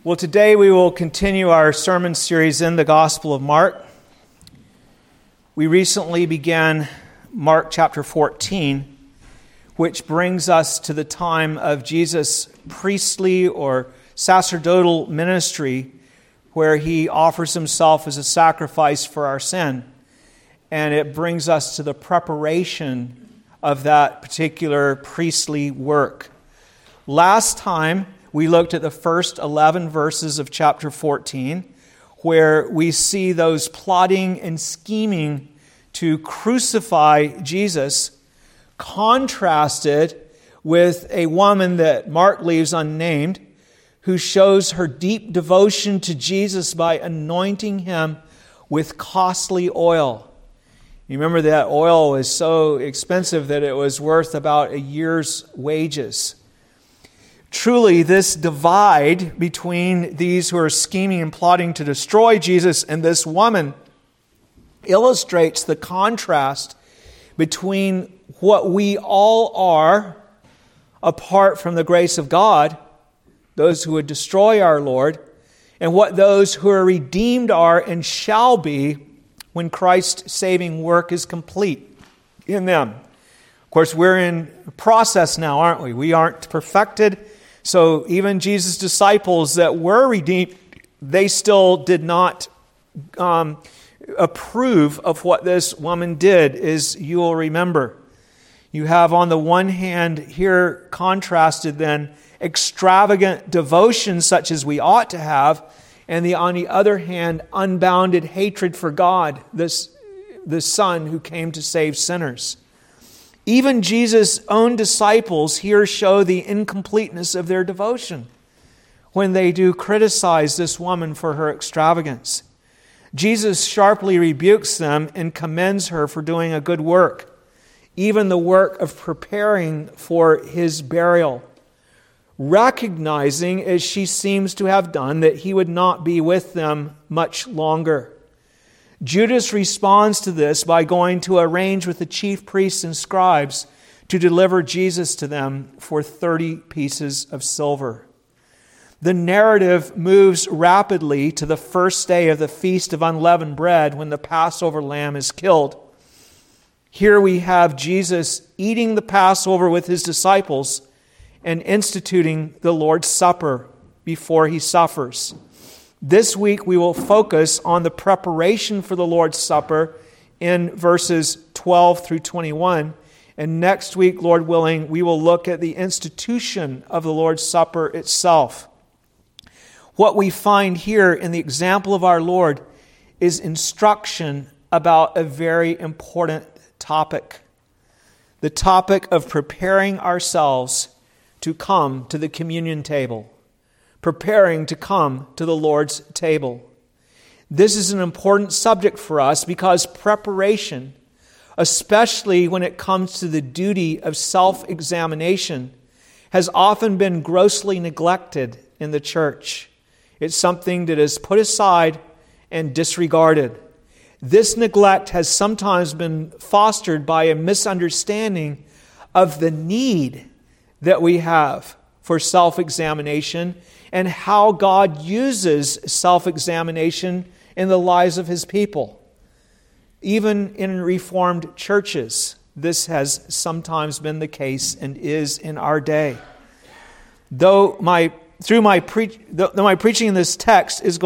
Well, today we will continue our sermon series in the Gospel of Mark. We recently began Mark chapter 14, which brings us to the time of Jesus' priestly or sacerdotal ministry, where he offers himself as a sacrifice for our sin. And it brings us to the preparation of that particular priestly work. Last time, we looked at the first 11 verses of chapter 14, where we see those plotting and scheming to crucify Jesus, contrasted with a woman that Mark leaves unnamed, who shows her deep devotion to Jesus by anointing him with costly oil. You remember that oil was so expensive that it was worth about a year's wages. Truly, this divide between these who are scheming and plotting to destroy Jesus and this woman illustrates the contrast between what we all are apart from the grace of God, those who would destroy our Lord, and what those who are redeemed are and shall be when Christ's saving work is complete in them. Of course, we're in process now, aren't we? We aren't perfected. So even Jesus' disciples that were redeemed, they still did not approve of what this woman did, as you will remember. You have on the one hand here contrasted then extravagant devotion such as we ought to have, and on the other hand unbounded hatred for God, the Son who came to save sinners. Even Jesus' own disciples here show the incompleteness of their devotion when they do criticize this woman for her extravagance. Jesus sharply rebukes them and commends her for doing a good work, even the work of preparing for his burial, recognizing, as she seems to have done, that he would not be with them much longer. Judas responds to this by going to arrange with the chief priests and scribes to deliver Jesus to them for 30 pieces of silver. The narrative moves rapidly to the first day of the Feast of Unleavened Bread, when the Passover lamb is killed. Here we have Jesus eating the Passover with his disciples and instituting the Lord's Supper before he suffers. This week we will focus on the preparation for the Lord's Supper in verses 12 through 21. And next week, Lord willing, we will look at the institution of the Lord's Supper itself. What we find here in the example of our Lord is instruction about a very important topic. The topic of preparing ourselves to come to the communion table. Preparing to come to the Lord's table. This is an important subject for us because preparation, especially when it comes to the duty of self-examination, has often been grossly neglected in the church. It's something that is put aside and disregarded. This neglect has sometimes been fostered by a misunderstanding of the need that we have for self-examination and how God uses self-examination in the lives of his people. Even in Reformed churches, this has sometimes been the case and is in our day. Though my preaching in this text is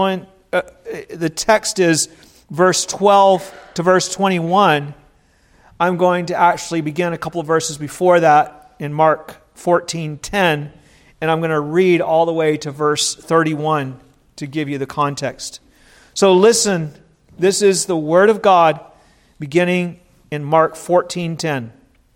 the text is verse 12 to verse 21. I'm going to actually begin a couple of verses before that in Mark 14:10. And I'm going to read all the way to verse 31 to give you the context. So listen, this is the Word of God beginning in Mark 14:10.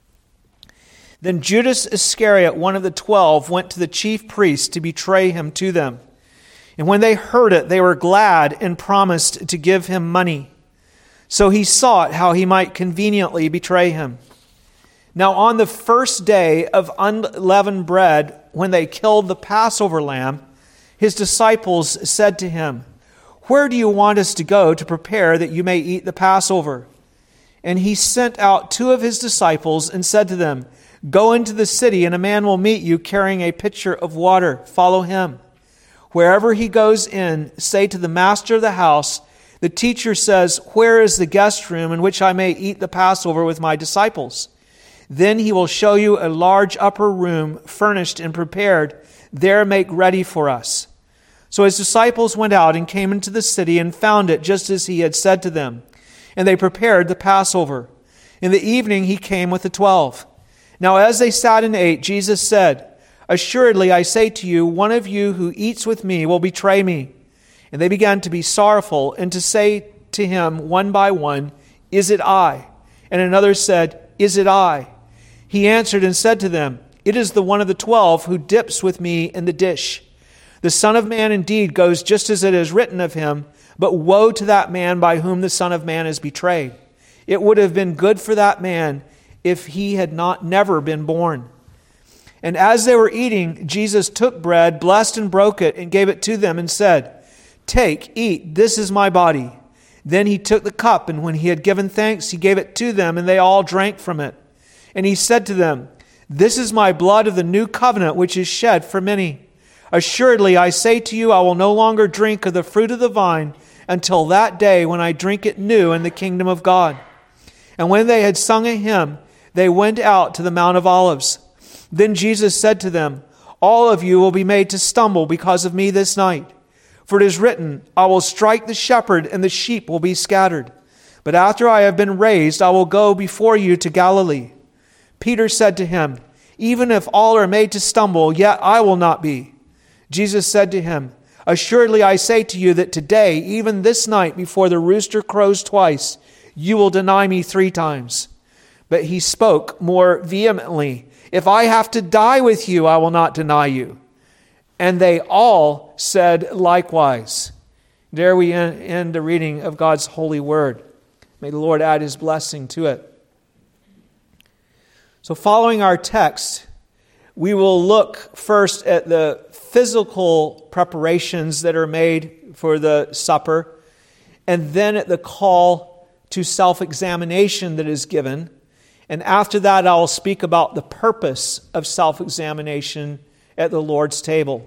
Then Judas Iscariot, one of the 12, went to the chief priests to betray him to them. And when they heard it, they were glad and promised to give him money. So he sought how he might conveniently betray him. Now on the first day of unleavened bread, when they killed the Passover lamb, his disciples said to him, "Where do you want us to go to prepare that you may eat the Passover?" And he sent out 2 of his disciples and said to them, "Go into the city, and a man will meet you carrying a pitcher of water. Follow him. Wherever he goes in, say to the master of the house, the teacher says, where is the guest room in which I may eat the Passover with my disciples? Then he will show you a large upper room, furnished and prepared. There make ready for us." So his disciples went out and came into the city and found it just as he had said to them. And they prepared the Passover. In the evening he came with the 12. Now as they sat and ate, Jesus said, "Assuredly I say to you, one of you who eats with me will betray me." And they began to be sorrowful and to say to him one by one, "Is it I?" And another said, "Is it I?" He answered and said to them, "It is the one of the 12 who dips with me in the dish. The Son of Man indeed goes just as it is written of him, but woe to that man by whom the Son of Man is betrayed. It would have been good for that man if he had never been born." And as they were eating, Jesus took bread, blessed and broke it, and gave it to them and said, "Take, eat, this is my body." Then he took the cup, and when he had given thanks, he gave it to them, and they all drank from it. And he said to them, "This is my blood of the new covenant, which is shed for many. Assuredly, I say to you, I will no longer drink of the fruit of the vine until that day when I drink it new in the kingdom of God." And when they had sung a hymn, they went out to the Mount of Olives. Then Jesus said to them, "All of you will be made to stumble because of me this night. For it is written, I will strike the shepherd and the sheep will be scattered. But after I have been raised, I will go before you to Galilee." Peter said to him, "Even if all are made to stumble, yet I will not be." Jesus said to him, "Assuredly I say to you that today, even this night, before the rooster crows twice, you will deny me 3 times. But he spoke more vehemently, "If I have to die with you, I will not deny you." And they all said likewise. There we end the reading of God's holy word. May the Lord add his blessing to it. So following our text, we will look first at the physical preparations that are made for the supper, and then at the call to self-examination that is given. And after that, I will speak about the purpose of self-examination at the Lord's table.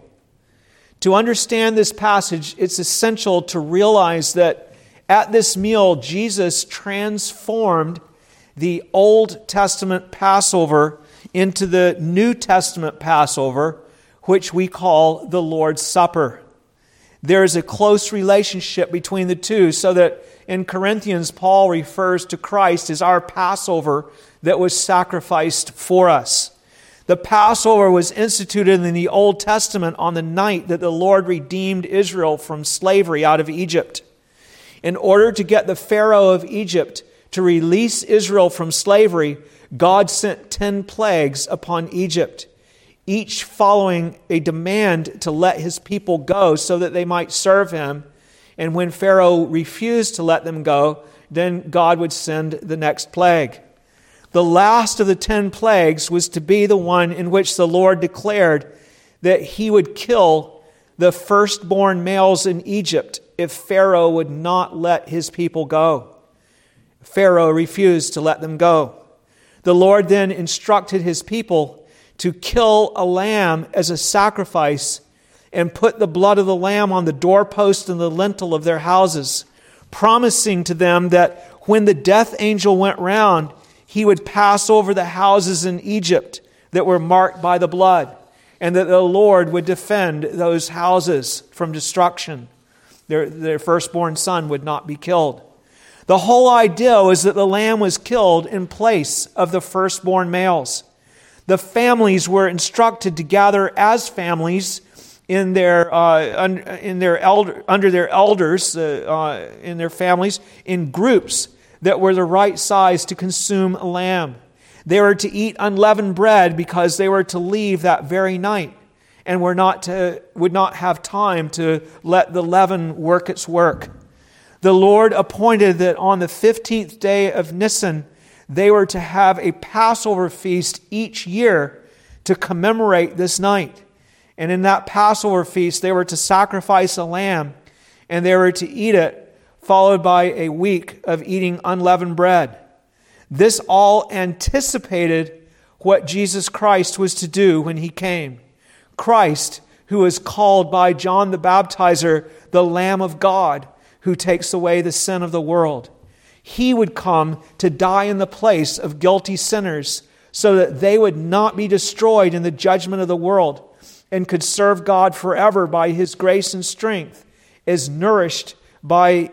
To understand this passage, it's essential to realize that at this meal, Jesus transformed the Old Testament Passover into the New Testament Passover, which we call the Lord's Supper. There is a close relationship between the two, so that in Corinthians, Paul refers to Christ as our Passover that was sacrificed for us. The Passover was instituted in the Old Testament on the night that the Lord redeemed Israel from slavery out of Egypt. In order to get the Pharaoh of Egypt to release Israel from slavery, God sent 10 plagues upon Egypt, each following a demand to let his people go so that they might serve him. And when Pharaoh refused to let them go, then God would send the next plague. The last of the 10 plagues was to be the one in which the Lord declared that he would kill the firstborn males in Egypt if Pharaoh would not let his people go. Pharaoh refused to let them go. The Lord then instructed his people to kill a lamb as a sacrifice and put the blood of the lamb on the doorpost and the lintel of their houses, promising to them that when the death angel went round, he would pass over the houses in Egypt that were marked by the blood, and that the Lord would defend those houses from destruction. Their firstborn son would not be killed. The whole idea was that the lamb was killed in place of the firstborn males. The families were instructed to gather as families under their elders in their families in groups that were the right size to consume a lamb. They were to eat unleavened bread because they were to leave that very night and would not have time to let the leaven work its work. The Lord appointed that on the 15th day of Nisan, they were to have a Passover feast each year to commemorate this night. And in that Passover feast, they were to sacrifice a lamb, and they were to eat it, followed by a week of eating unleavened bread. This all anticipated what Jesus Christ was to do when he came. Christ, who is called by John the Baptizer the Lamb of God, who takes away the sin of the world. He would come to die in the place of guilty sinners so that they would not be destroyed in the judgment of the world and could serve God forever by His grace and strength, as nourished by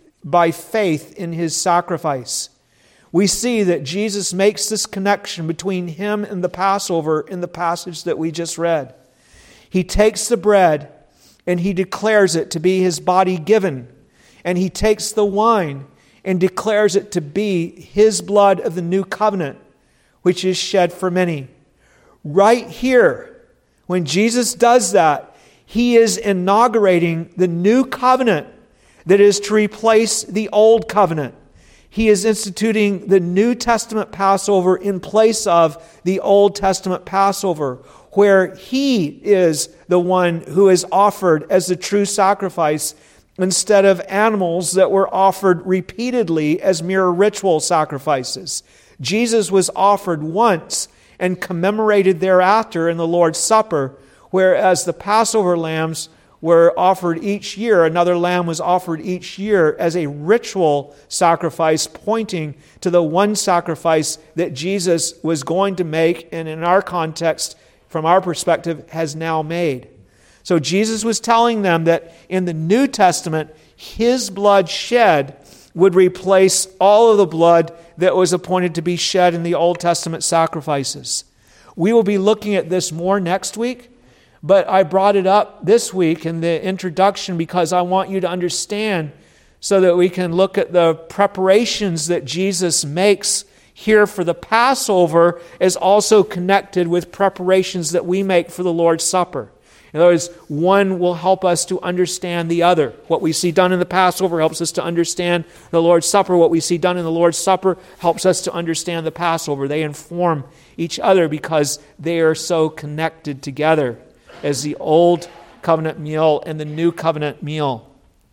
faith in His sacrifice. We see that Jesus makes this connection between Him and the Passover in the passage that we just read. He takes the bread and He declares it to be His body given. And He takes the wine and declares it to be His blood of the new covenant, which is shed for many. Right here, when Jesus does that, He is inaugurating the new covenant that is to replace the old covenant. He is instituting the New Testament Passover in place of the Old Testament Passover, where He is the one who is offered as the true sacrifice instead of animals that were offered repeatedly as mere ritual sacrifices. Jesus was offered once and commemorated thereafter in the Lord's Supper, whereas the Passover lambs were offered each year. Another lamb was offered each year as a ritual sacrifice, pointing to the one sacrifice that Jesus was going to make, and in our context, from our perspective, has now made. So Jesus was telling them that in the New Testament, His blood shed would replace all of the blood that was appointed to be shed in the Old Testament sacrifices. We will be looking at this more next week, but I brought it up this week in the introduction because I want you to understand so that we can look at the preparations that Jesus makes here for the Passover is also connected with preparations that we make for the Lord's Supper. In other words, one will help us to understand the other. What we see done in the Passover helps us to understand the Lord's Supper. What we see done in the Lord's Supper helps us to understand the Passover. They inform each other because they are so connected together as the Old Covenant meal and the New Covenant meal.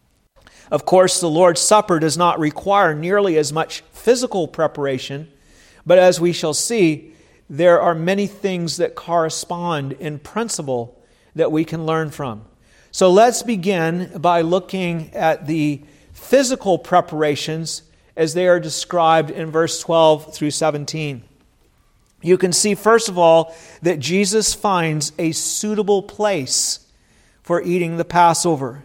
Of course, the Lord's Supper does not require nearly as much physical preparation, but as we shall see, there are many things that correspond in principle that we can learn from. So let's begin by looking at the physical preparations as they are described in verse 12 through 17. You can see, first of all, that Jesus finds a suitable place for eating the Passover.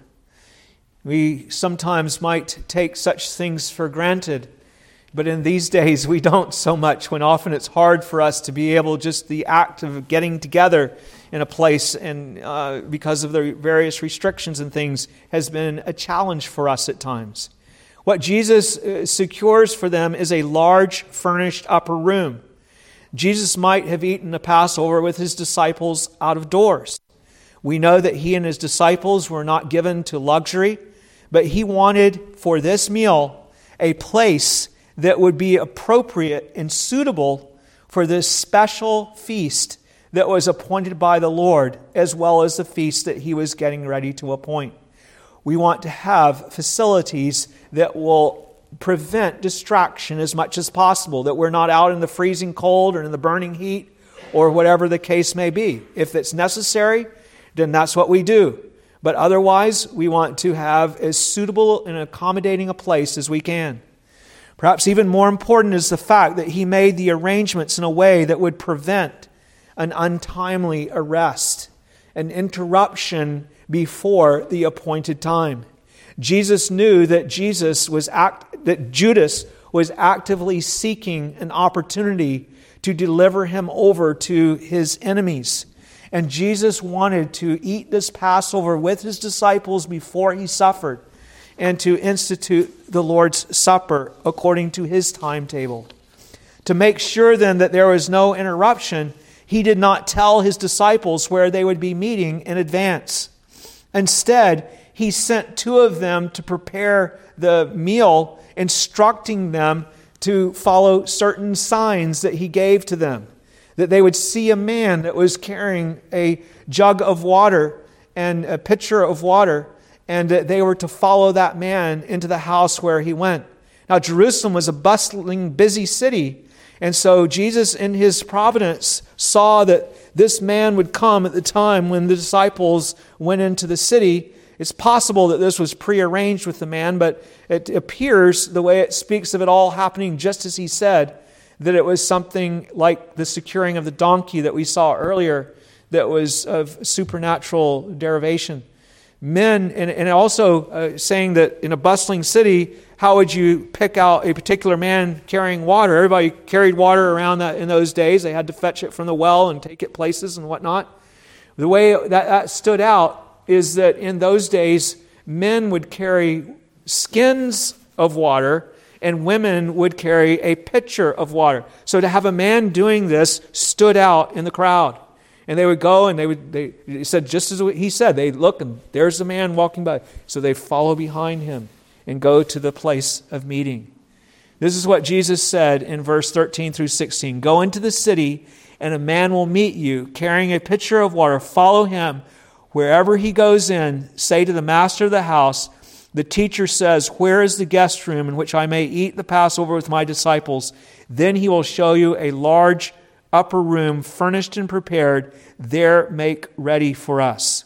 We sometimes might take such things for granted, but in these days we don't so much, when often it's hard for us to be able, just the act of getting together in a place, and because of the various restrictions and things, has been a challenge for us at times. What Jesus secures for them is a large furnished upper room. Jesus might have eaten the Passover with His disciples out of doors. We know that He and His disciples were not given to luxury, but He wanted for this meal a place that would be appropriate and suitable for this special feast that was appointed by the Lord, as well as the feast that He was getting ready to appoint. We want to have facilities that will prevent distraction as much as possible, that we're not out in the freezing cold or in the burning heat or whatever the case may be. If it's necessary, then that's what we do. But otherwise, we want to have as suitable and accommodating a place as we can. Perhaps even more important is the fact that He made the arrangements in a way that would prevent an untimely arrest, an interruption before the appointed time. Jesus knew that Judas was actively seeking an opportunity to deliver Him over to His enemies. And Jesus wanted to eat this Passover with His disciples before He suffered, and to institute the Lord's Supper according to His timetable. To make sure then that there was no interruption, He did not tell His disciples where they would be meeting in advance. Instead, He sent two of them to prepare the meal, instructing them to follow certain signs that He gave to them. That they would see a man that was carrying a jug of water and a pitcher of water, and that they were to follow that man into the house where he went. Now, Jerusalem was a bustling, busy city, And so Jesus, in his providence, saw that this man would come at the time when the disciples went into the city. It's possible that this was prearranged with the man, but it appears, the way it speaks of it all happening just as he said, that it was something like the securing of the donkey that we saw earlier that was of supernatural derivation. Men, and also saying that in a bustling city, how would you pick out a particular man carrying water? Everybody carried water around in those days. They had to fetch it from the well and take it places and whatnot. The way that stood out is that in those days, men would carry skins of water and women would carry a pitcher of water. So to have a man doing this stood out in the crowd. And they would go and they said, just as he said, they look and there's the man walking by. So they follow behind him and go to the place of meeting. This is what Jesus said in verse 13 through 16. Go into the city and a man will meet you carrying a pitcher of water. Follow him. Wherever he goes in, say to the master of the house, the teacher says, where is the guest room in which I may eat the Passover with my disciples? Then he will show you a large upper room furnished and prepared. There make ready for us.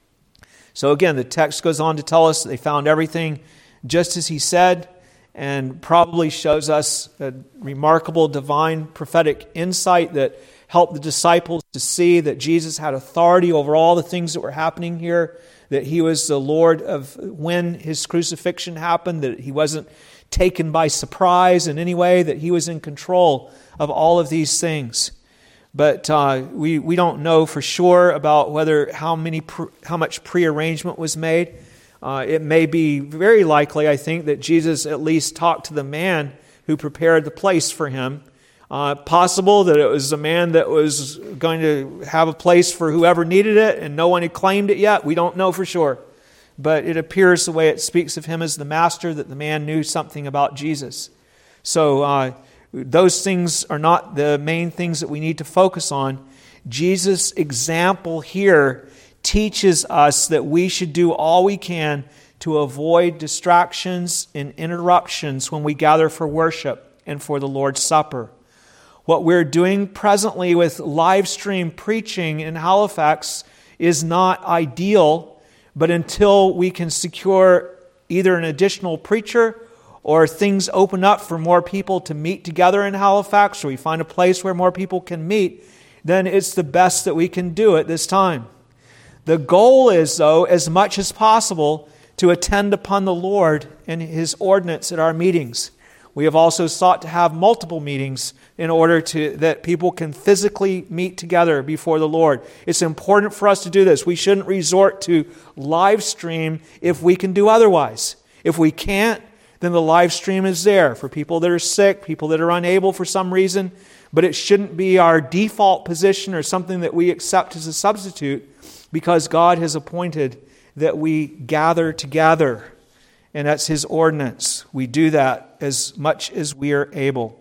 So again, the text goes on to tell us that they found everything just as he said, and probably shows us a remarkable divine prophetic insight that helped the disciples to see that Jesus had authority over all the things that were happening here, that he was the Lord of when his crucifixion happened, that he wasn't taken by surprise in any way, that he was in control of all of these things. But we don't know for sure about how much prearrangement was made. It may be very likely, I think, that Jesus at least talked to the man who prepared the place for him. Possible that it was a man that was going to have a place for whoever needed it and no one had claimed it yet. We don't know for sure. But it appears the way it speaks of him as the master that the man knew something about Jesus. So those things are not the main things that we need to focus on. Jesus' example here teaches us that we should do all we can to avoid distractions and interruptions when we gather for worship and for the Lord's Supper. What we're doing presently with live stream preaching in Halifax is not ideal, but until we can secure either an additional preacher or things open up for more people to meet together in Halifax, or we find a place where more people can meet, then it's the best that we can do at this time. The goal is, though, as much as possible, to attend upon the Lord and His ordinance at our meetings. We have also sought to have multiple meetings in order that people can physically meet together before the Lord. It's important for us to do this. We shouldn't resort to live stream if we can do otherwise. If we can't, then the live stream is there for people that are sick, people that are unable for some reason, but it shouldn't be our default position or something that we accept as a substitute, because God has appointed that we gather together, and that's His ordinance. We do that as much as we are able.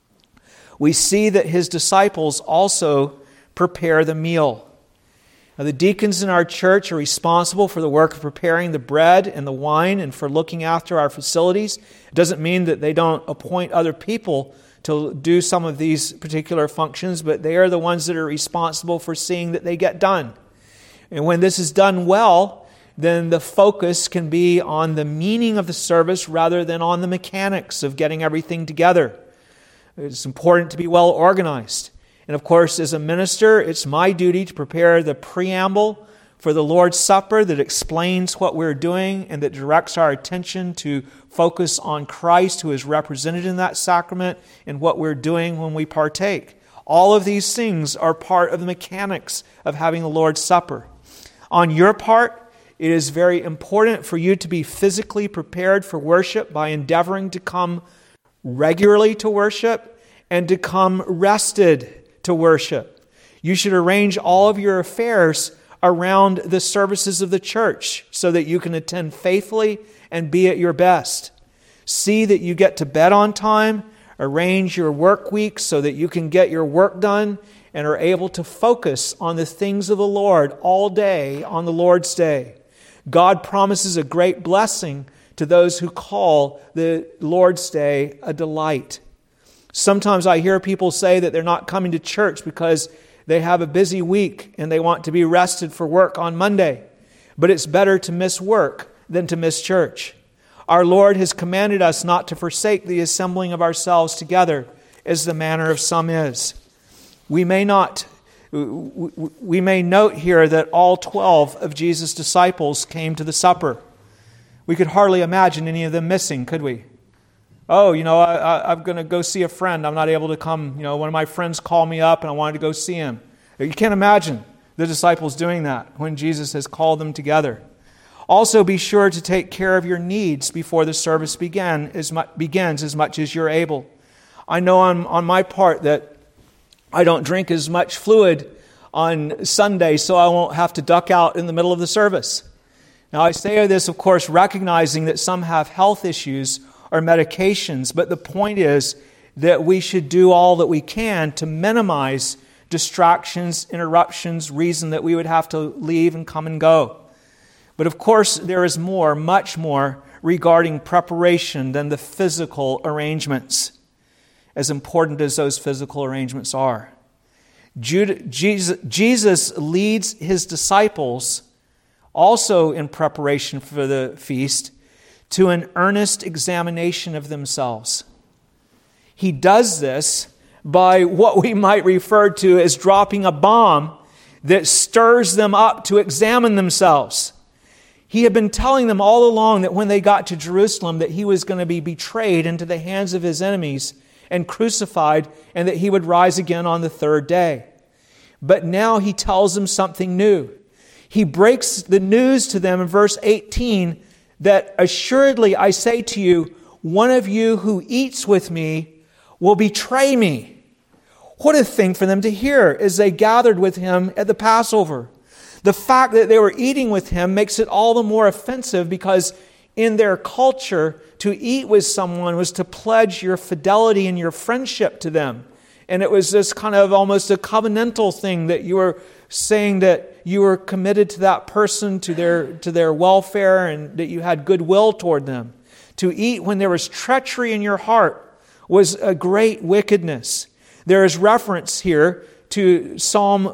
We see that His disciples also prepare the meal. Now, the deacons in our church are responsible for the work of preparing the bread and the wine and for looking after our facilities. It doesn't mean that they don't appoint other people to do some of these particular functions, but they are the ones that are responsible for seeing that they get done. And when this is done well, then the focus can be on the meaning of the service rather than on the mechanics of getting everything together. It's important to be well organized. And of course, as a minister, it's my duty to prepare the preamble for the Lord's Supper that explains what we're doing and that directs our attention to focus on Christ, who is represented in that sacrament, and what we're doing when we partake. All of these things are part of the mechanics of having the Lord's Supper. On your part, it is very important for you to be physically prepared for worship by endeavoring to come regularly to worship and to come rested to worship. You should arrange all of your affairs around the services of the church so that you can attend faithfully and be at your best. See that you get to bed on time. Arrange your work week so that you can get your work done and are able to focus on the things of the Lord all day on the Lord's Day. God promises a great blessing to those who call the Lord's Day a delight. Sometimes I hear people say that they're not coming to church because they have a busy week and they want to be rested for work on Monday. But it's better to miss work than to miss church. Our Lord has commanded us not to forsake the assembling of ourselves together, as the manner of some is. We may note here that all 12 of Jesus' disciples came to the supper. We could hardly imagine any of them missing, could we? Oh, I'm going to go see a friend. I'm not able to come. One of my friends called me up and I wanted to go see him. You can't imagine the disciples doing that when Jesus has called them together. Also, be sure to take care of your needs before the service begins as much as you're able. I know on my part that I don't drink as much fluid on Sunday, so I won't have to duck out in the middle of the service. Now, I say this, of course, recognizing that some have health issues or medications, but the point is that we should do all that we can to minimize distractions, interruptions, reason that we would have to leave and come and go. But of course, there is more, much more, regarding preparation than the physical arrangements, as important as those physical arrangements are. Jesus leads his disciples, also in preparation for the feast, to an earnest examination of themselves. He does this by what we might refer to as dropping a bomb that stirs them up to examine themselves. He had been telling them all along that when they got to Jerusalem that he was going to be betrayed into the hands of his enemies and crucified, and that he would rise again on the third day. But now he tells them something new. He breaks the news to them in verse 18 that assuredly I say to you, one of you who eats with me will betray me. What a thing for them to hear as they gathered with him at the Passover. The fact that they were eating with him makes it all the more offensive because in their culture, to eat with someone was to pledge your fidelity and your friendship to them. And it was this kind of almost a covenantal thing that you were saying that you were committed to that person, to their welfare, and that you had goodwill toward them. To eat when there was treachery in your heart was a great wickedness. There is reference here to Psalm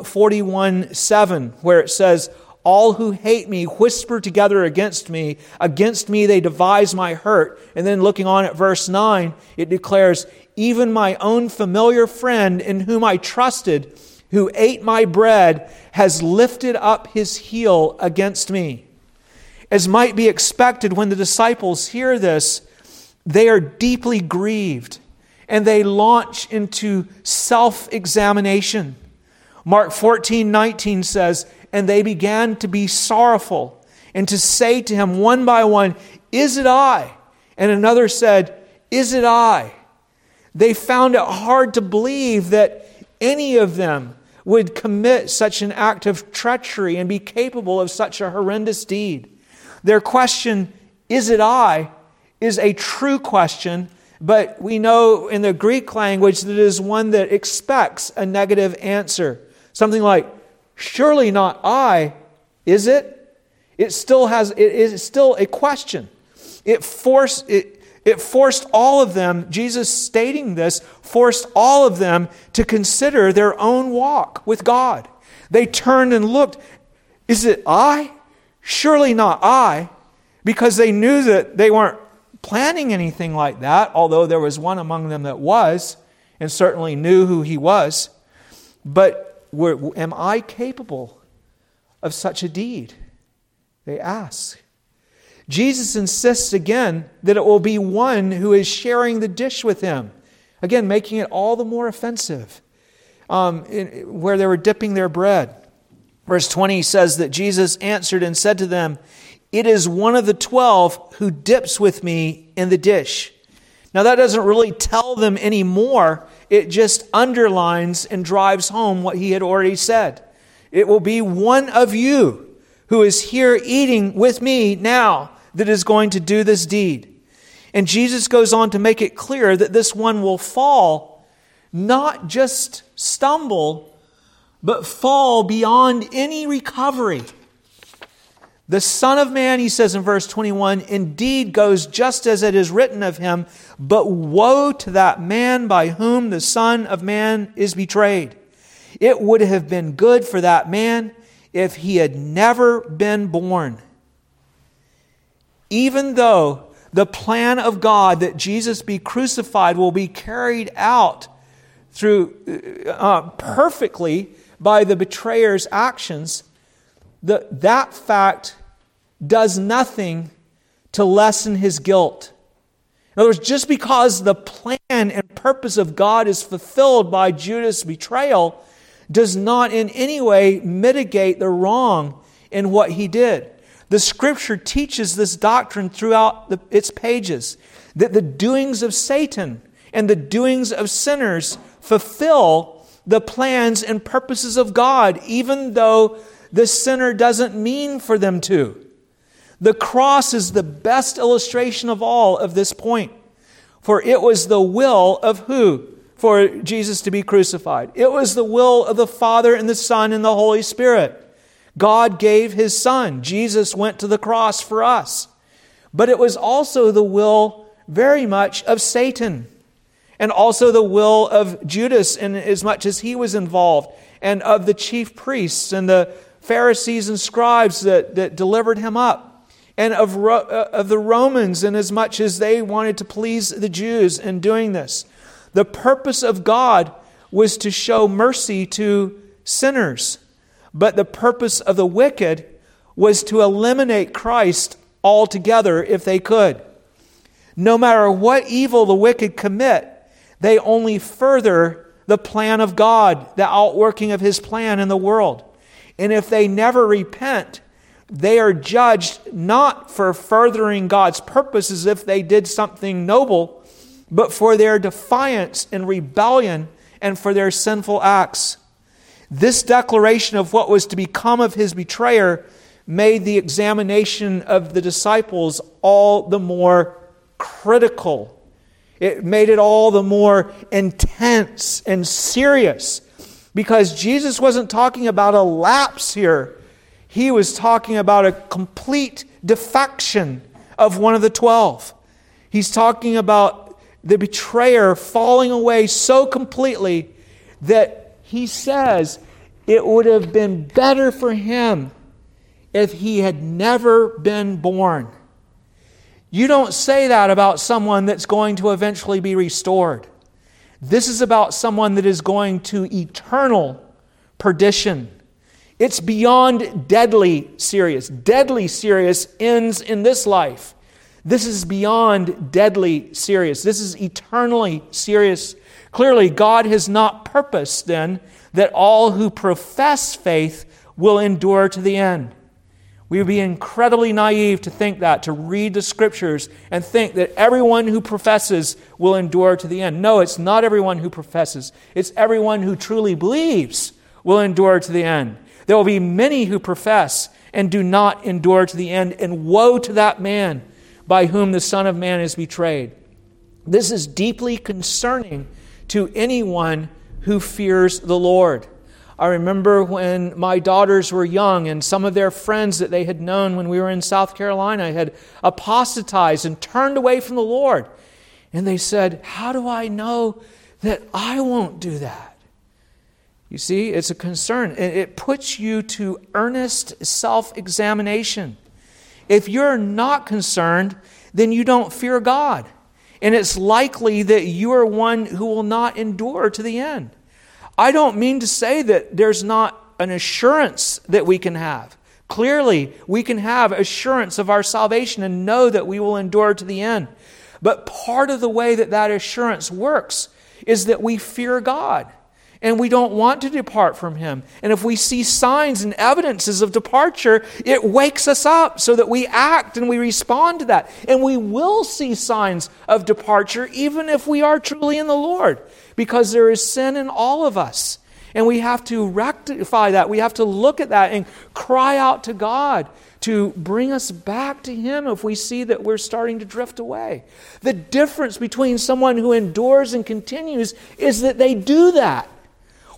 41:7, where it says, all who hate me whisper together against me they devise my hurt. And then looking on at verse 9, it declares, even my own familiar friend in whom I trusted, who ate my bread, has lifted up his heel against me. As might be expected, when the disciples hear this, they are deeply grieved and they launch into self-examination. Mark 14:19 says, and they began to be sorrowful and to say to him one by one, is it I? And another said, is it I? They found it hard to believe that any of them would commit such an act of treachery and be capable of such a horrendous deed. Their question, is it I, is a true question, but we know in the Greek language that it is one that expects a negative answer. Something like, surely not I, is it? It is still a question. It forced all of them, Jesus stating this, forced all of them to consider their own walk with God. They turned and looked, is it I? Surely not I, because they knew that they weren't planning anything like that, although there was one among them that was, and certainly knew who he was. But am I capable of such a deed? They ask. Jesus insists again that it will be one who is sharing the dish with him. Again, making it all the more offensive. Where they were dipping their bread. Verse 20 says that Jesus answered and said to them, it is one of the 12 who dips with me in the dish. Now that doesn't really tell them any more. It just underlines and drives home what he had already said. It will be one of you who is here eating with me now that is going to do this deed. And Jesus goes on to make it clear that this one will fall, not just stumble, but fall beyond any recovery. The Son of Man, he says in verse 21, indeed goes just as it is written of him, but woe to that man by whom the Son of Man is betrayed. It would have been good for that man if he had never been born. Even though the plan of God that Jesus be crucified will be carried out through perfectly by the betrayer's actions, that fact does nothing to lessen his guilt. In other words, just because the plan and purpose of God is fulfilled by Judas' betrayal does not in any way mitigate the wrong in what he did. The Scripture teaches this doctrine throughout its pages, that the doings of Satan and the doings of sinners fulfill the plans and purposes of God, even though the sinner doesn't mean for them to. The cross is the best illustration of all of this point. For it was the will of who? For Jesus to be crucified. It was the will of the Father and the Son and the Holy Spirit. God gave His Son. Jesus went to the cross for us. But it was also the will very much of Satan. And also the will of Judas, in as much as he was involved. And of the chief priests and the Pharisees and scribes that delivered him up. And of the Romans, in as much as they wanted to please the Jews in doing this. The purpose of God was to show mercy to sinners. But the purpose of the wicked was to eliminate Christ altogether if they could. No matter what evil the wicked commit, they only further the plan of God, the outworking of His plan in the world. And if they never repent, they are judged not for furthering God's purpose as if they did something noble, but for their defiance and rebellion and for their sinful acts. This declaration of what was to become of His betrayer made the examination of the disciples all the more critical. It made it all the more intense and serious, because Jesus wasn't talking about a lapse here. He was talking about a complete defection of one of the 12. He's talking about the betrayer falling away so completely that he says it would have been better for him if he had never been born. You don't say that about someone that's going to eventually be restored. This is about someone that is going to eternal perdition. It's beyond deadly serious. Deadly serious ends in this life. This is beyond deadly serious. This is eternally serious. Clearly, God has not purposed then that all who profess faith will endure to the end. We would be incredibly naive to think that, to read the Scriptures and think that everyone who professes will endure to the end. No, it's not everyone who professes. It's everyone who truly believes will endure to the end. There will be many who profess and do not endure to the end, and woe to that man by whom the Son of Man is betrayed. This is deeply concerning to anyone who fears the Lord. I remember when my daughters were young and some of their friends that they had known when we were in South Carolina had apostatized and turned away from the Lord. And they said, "How do I know that I won't do that?" You see, it's a concern. It puts you to earnest self-examination. If you're not concerned, then you don't fear God. And it's likely that you are one who will not endure to the end. I don't mean to say that there's not an assurance that we can have. Clearly, we can have assurance of our salvation and know that we will endure to the end. But part of the way that that assurance works is that we fear God. And we don't want to depart from Him. And if we see signs and evidences of departure, it wakes us up so that we act and we respond to that. And we will see signs of departure even if we are truly in the Lord, because there is sin in all of us. And we have to rectify that. We have to look at that and cry out to God to bring us back to Him if we see that we're starting to drift away. The difference between someone who endures and continues is that they do that.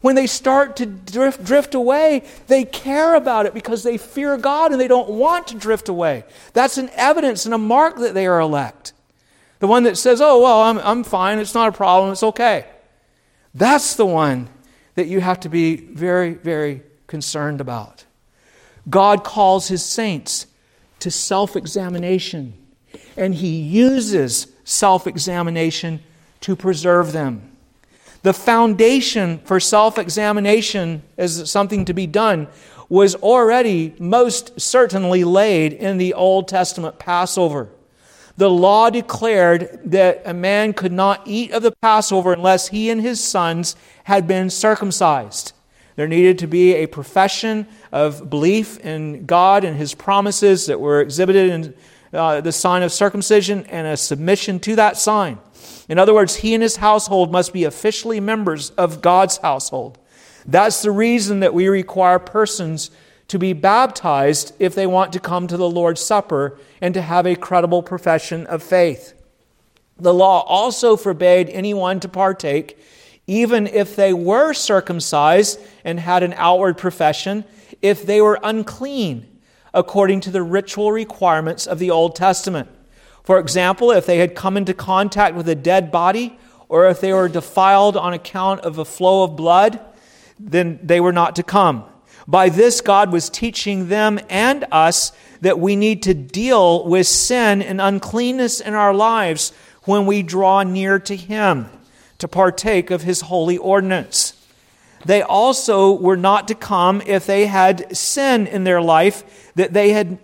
When they start to drift away, they care about it because they fear God and they don't want to drift away. That's an evidence and a mark that they are elect. The one that says, oh, well, I'm fine, it's not a problem, it's okay. That's the one that you have to be very, very concerned about. God calls His saints to self-examination, and He uses self-examination to preserve them. The foundation for self-examination as something to be done was already most certainly laid in the Old Testament Passover. The law declared that a man could not eat of the Passover unless he and his sons had been circumcised. There needed to be a profession of belief in God and His promises that were exhibited in the sign of circumcision and a submission to that sign. In other words, he and his household must be officially members of God's household. That's the reason that we require persons to be baptized if they want to come to the Lord's Supper and to have a credible profession of faith. The law also forbade anyone to partake, even if they were circumcised and had an outward profession, if they were unclean, according to the ritual requirements of the Old Testament. For example, if they had come into contact with a dead body, or if they were defiled on account of a flow of blood, then they were not to come. By this, God was teaching them and us that we need to deal with sin and uncleanness in our lives when we draw near to Him to partake of His holy ordinance. They also were not to come if they had sin in their life that they had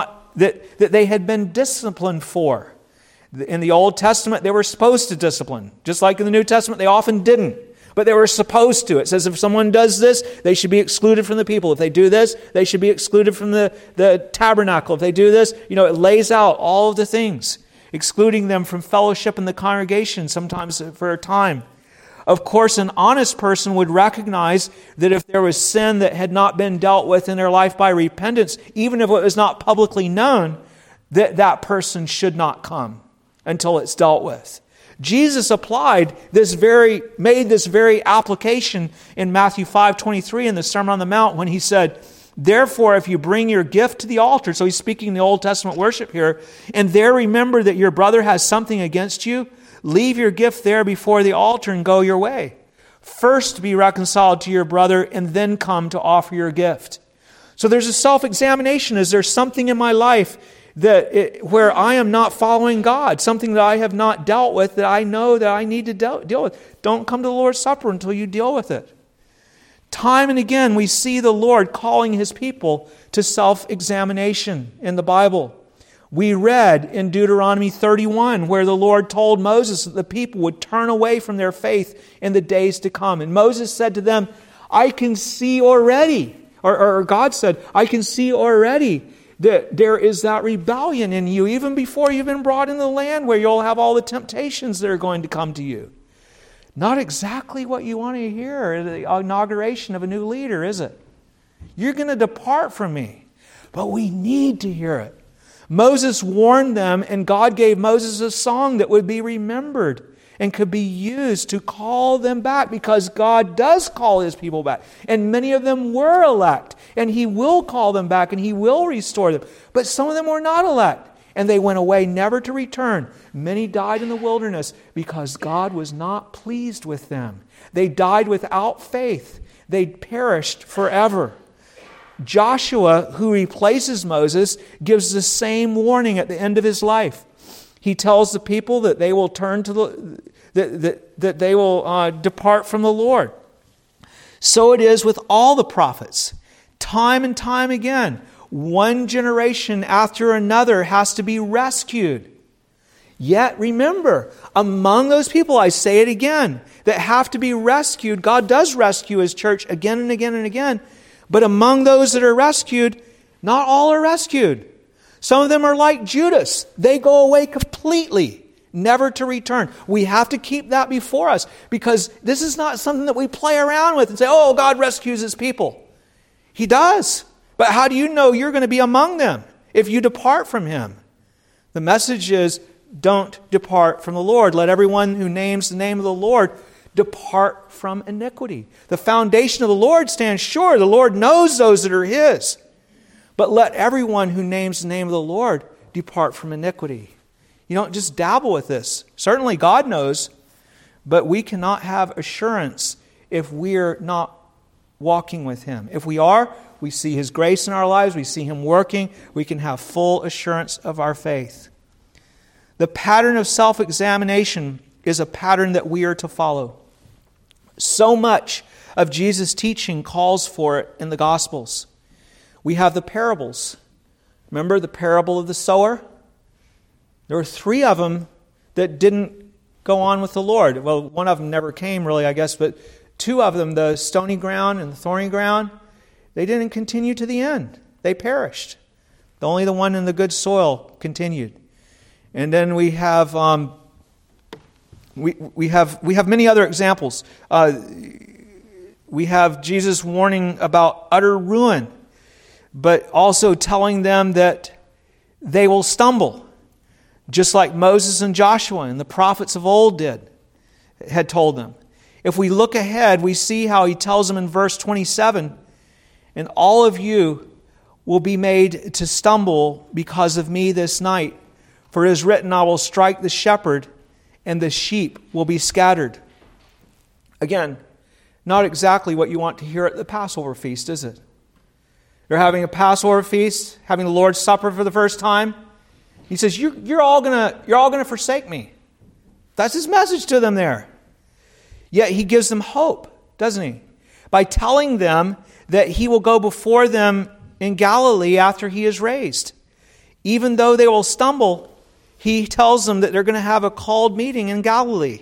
been disciplined for. In the Old Testament, they were supposed to discipline. Just like in the New Testament, they often didn't. But they were supposed to. It says if someone does this, they should be excluded from the people. If they do this, they should be excluded from the tabernacle. If they do this, it lays out all of the things, excluding them from fellowship in the congregation, sometimes for a time. Of course, an honest person would recognize that if there was sin that had not been dealt with in their life by repentance, even if it was not publicly known, that person should not come until it's dealt with. Jesus made this very application in Matthew 5:23 in the Sermon on the Mount when He said, therefore, if you bring your gift to the altar, so He's speaking the Old Testament worship here, and there remember that your brother has something against you, leave your gift there before the altar and go your way. First be reconciled to your brother and then come to offer your gift. So there's a self-examination. Is there something in my life where I am not following God? Something that I have not dealt with that I know that I need to deal with? Don't come to the Lord's Supper until you deal with it. Time and again we see the Lord calling His people to self-examination in the Bible. We read in Deuteronomy 31 where the Lord told Moses that the people would turn away from their faith in the days to come. And Moses said to them, I can see already, or God said, I can see already that there is that rebellion in you even before you've been brought into the land where you'll have all the temptations that are going to come to you. Not exactly what you want to hear at the inauguration of a new leader, is it? You're going to depart from me. But we need to hear it. Moses warned them, and God gave Moses a song that would be remembered and could be used to call them back, because God does call His people back. And many of them were elect, and He will call them back, and He will restore them. But some of them were not elect, and they went away never to return. Many died in the wilderness because God was not pleased with them. They died without faith. They perished forever. Joshua, who replaces Moses, gives the same warning at the end of his life. He tells the people that they will turn to that they will depart from the Lord. So it is with all the prophets. Time and time again, one generation after another has to be rescued. Yet remember, among those people, I say it again, that have to be rescued, God does rescue His church again and again and again. But among those that are rescued, not all are rescued. Some of them are like Judas. They go away completely, never to return. We have to keep that before us, because this is not something that we play around with and say, oh, God rescues His people. He does. But how do you know you're going to be among them if you depart from Him? The message is, don't depart from the Lord. Let everyone who names the name of the Lord depart from iniquity. The foundation of the Lord stands sure. The Lord knows those that are His. But let everyone who names the name of the Lord depart from iniquity. You don't just dabble with this. Certainly God knows, but we cannot have assurance if we're not walking with Him. If we are, we see His grace in our lives, we see Him working, we can have full assurance of our faith. The pattern of self-examination is a pattern that we are to follow. So much of Jesus' teaching calls for it in the Gospels. We have the parables. Remember the parable of the sower? There were 3 of them that didn't go on with the Lord. Well, one of them never came really, I guess, but 2 of them, the stony ground and the thorny ground, they didn't continue to the end. They perished. Only the one in the good soil continued. And then we have we have many other examples. We have Jesus warning about utter ruin, but also telling them that they will stumble, just like Moses and Joshua and the prophets of old had told them. If we look ahead, we see how He tells them in verse 27, and all of you will be made to stumble because of me this night. For it is written, I will strike the shepherd, and the sheep will be scattered. Again, not exactly what you want to hear at the Passover feast, is it? You're having a Passover feast, having the Lord's Supper for the first time. He says, you're all gonna forsake me. That's His message to them there. Yet He gives them hope, doesn't He? By telling them that He will go before them in Galilee after He is raised. Even though they will stumble, He tells them that they're going to have a called meeting in Galilee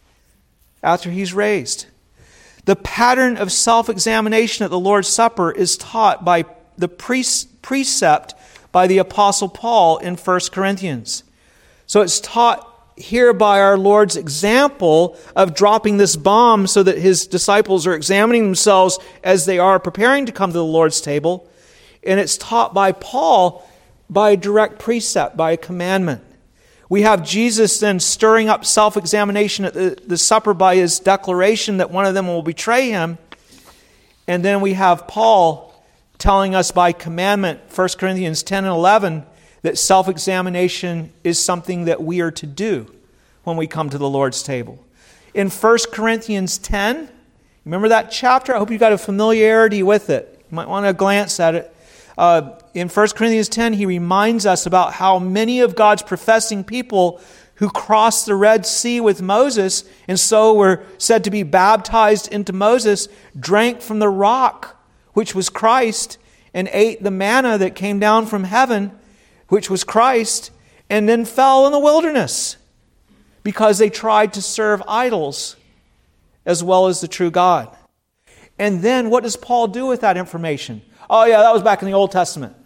after He's raised. The pattern of self-examination at the Lord's Supper is taught by the precept by the Apostle Paul in 1 Corinthians. So it's taught here by our Lord's example of dropping this bomb so that His disciples are examining themselves as they are preparing to come to the Lord's table. And it's taught by Paul by a direct precept, by a commandment. We have Jesus then stirring up self-examination at the supper by His declaration that one of them will betray Him. And then we have Paul telling us by commandment, 1 Corinthians 10 and 11, that self-examination is something that we are to do when we come to the Lord's table. In 1 Corinthians 10, remember that chapter? I hope you've got a familiarity with it. You might want to glance at it. In 1 Corinthians 10, he reminds us about how many of God's professing people who crossed the Red Sea with Moses and so were said to be baptized into Moses drank from the rock, which was Christ, and ate the manna that came down from heaven, which was Christ, and then fell in the wilderness because they tried to serve idols as well as the true God. And then what does Paul do with that information? Oh yeah, that was back in the Old Testament.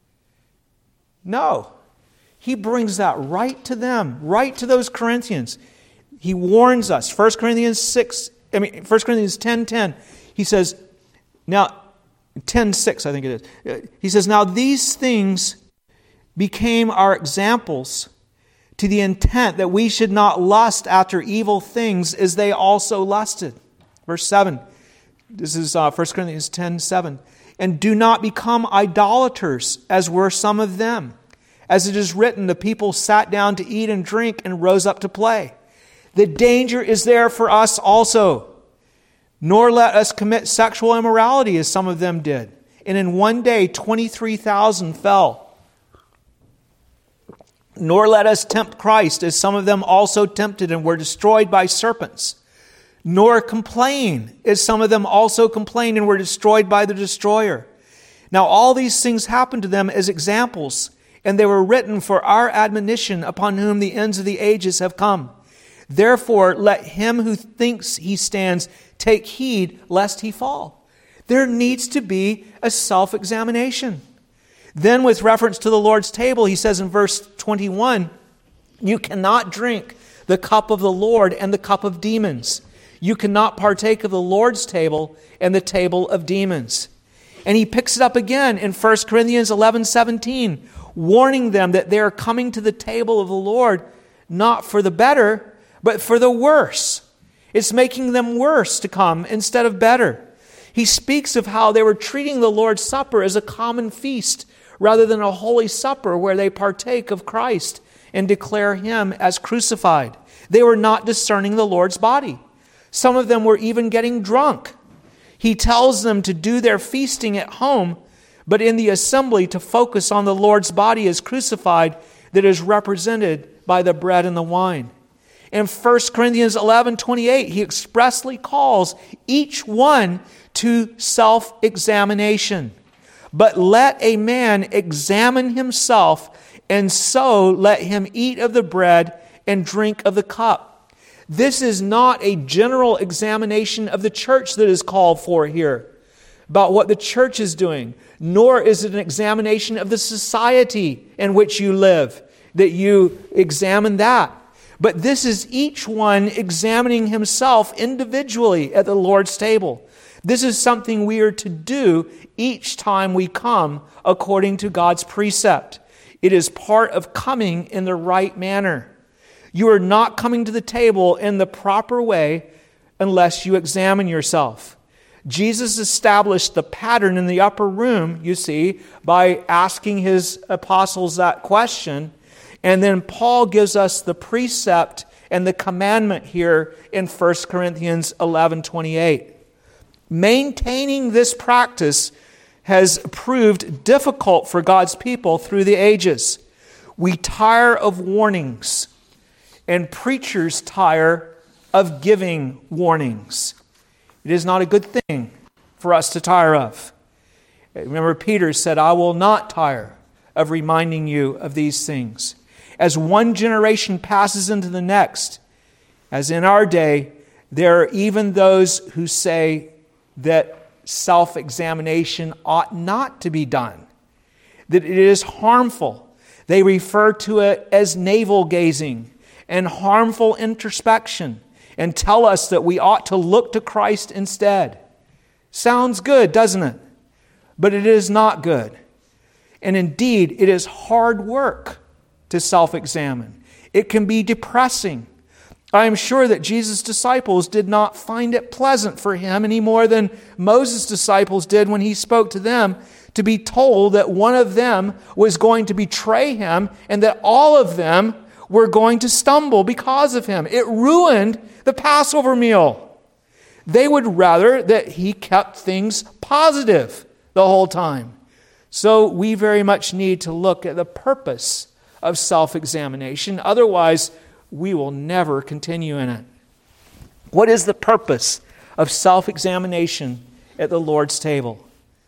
No. He brings that right to them, right to those Corinthians. He warns us. 1 Corinthians 10:10. He says, now 10:6, I think it is. He says, now these things became our examples to the intent that we should not lust after evil things as they also lusted. Verse 7. This is 1 Corinthians 10:7. And do not become idolaters, as were some of them. As it is written, the people sat down to eat and drink and rose up to play. The danger is there for us also. Nor let us commit sexual immorality, as some of them did. And in one day 23,000 fell. Nor let us tempt Christ, as some of them also tempted and were destroyed by serpents. Nor complain, as some of them also complained and were destroyed by the destroyer. Now all these things happened to them as examples, and they were written for our admonition, upon whom the ends of the ages have come. Therefore let him who thinks he stands take heed lest he fall. There needs to be a self-examination. Then with reference to the Lord's table, he says in verse 21, you cannot drink the cup of the Lord and the cup of demons. You cannot partake of the Lord's table and the table of demons. And he picks it up again in 1 Corinthians 11:17, warning them that they are coming to the table of the Lord not for the better, but for the worse. It's making them worse to come instead of better. He speaks of how they were treating the Lord's Supper as a common feast rather than a holy supper where they partake of Christ and declare Him as crucified. They were not discerning the Lord's body. Some of them were even getting drunk. He tells them to do their feasting at home, but in the assembly to focus on the Lord's body as crucified that is represented by the bread and the wine. In 1 Corinthians 11:28, he expressly calls each one to self-examination. But let a man examine himself, and so let him eat of the bread and drink of the cup. This is not a general examination of the church that is called for here, about what the church is doing, nor is it an examination of the society in which you live, that you examine that. But this is each one examining himself individually at the Lord's table. This is something we are to do each time we come according to God's precept. It is part of coming in the right manner. You are not coming to the table in the proper way unless you examine yourself. Jesus established the pattern in the upper room, you see, by asking his apostles that question. And then Paul gives us the precept and the commandment here in 1 Corinthians 11:28. Maintaining this practice has proved difficult for God's people through the ages. We tire of warnings, and preachers tire of giving warnings. It is not a good thing for us to tire of. Remember, Peter said, I will not tire of reminding you of these things. As one generation passes into the next, as in our day, there are even those who say that self-examination ought not to be done, that it is harmful. They refer to it as navel-gazing and harmful introspection, and tell us that we ought to look to Christ instead. Sounds good, doesn't it? But it is not good. And indeed, it is hard work to self-examine. It can be depressing. I am sure that Jesus' disciples did not find it pleasant for him any more than Moses' disciples did when he spoke to them, to be told that one of them was going to betray him and that all of them were going to stumble because of him. It ruined the Passover meal. They would rather that he kept things positive the whole time. So we very much need to look at the purpose of self-examination. Otherwise, we will never continue in it. What is the purpose of self-examination at the Lord's table?